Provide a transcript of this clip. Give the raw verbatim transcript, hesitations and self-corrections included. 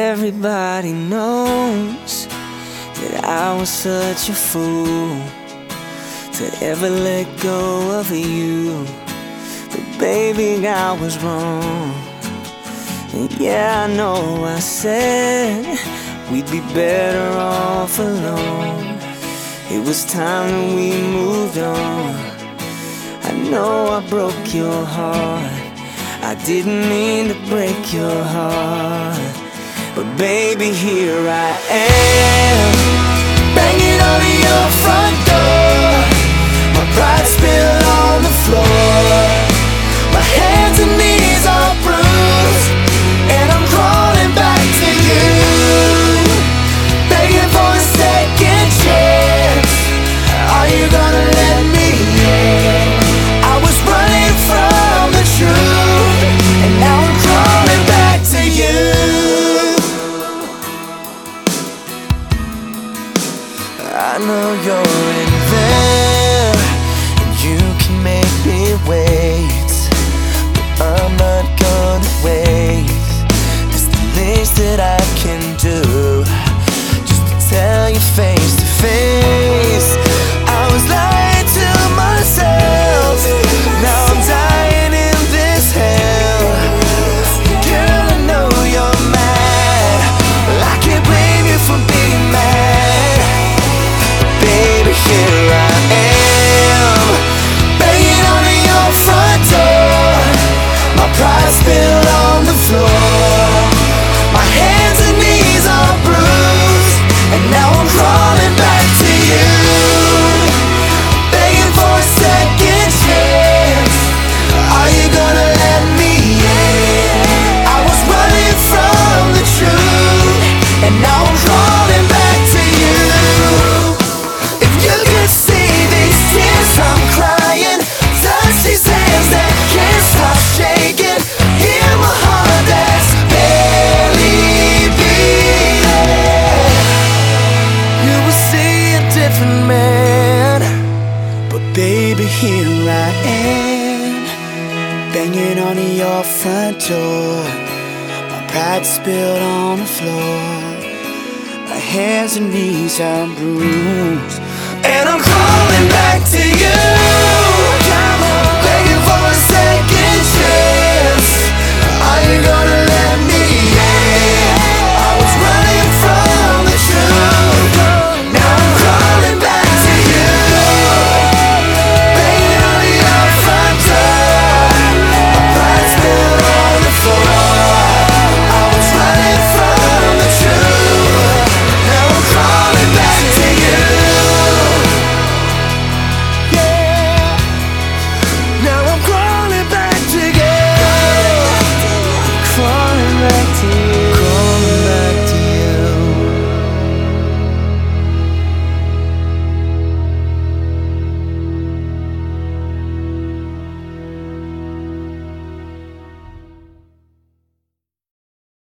Everybody knows that I was such a fool to ever let go of you. But baby, I was wrong. And yeah, I know I said we'd be better off alone. It was time that we moved on. I know I broke your heart. I didn't mean to break your heart. But baby, here I am, banging on your front door. My pride spilled on the floor. My hands and knees are bruised, and I'm crawling back to you, begging for a second chance. Are you gonna let me in? I was running from the truth, and now I'm crawling back to you. I know you're in there, and you can make me wait, but I'm not gonna wait. It's the least that I can do, just to tell you face to face I was lying to myself. Now I'm dying in this hell. Girl, I know you're mad, well, I can't blame you for being mad. Baby, here I am, banging on your front door. My pride spilled on the floor. My hands and knees are bruised, and now I'm crawling back to you, begging for a second chance. Are you gonna let me in? I was running from the truth, and now I'm crawling back to you. If you could see these tears I'm crying, touch these hands that can't stop shaking, hear my heart that's barely beating, you will see a different man. But baby, here I am, banging on your front door. My pride spilled on the floor. My hands and knees are bruised, and I'm crawling back to you.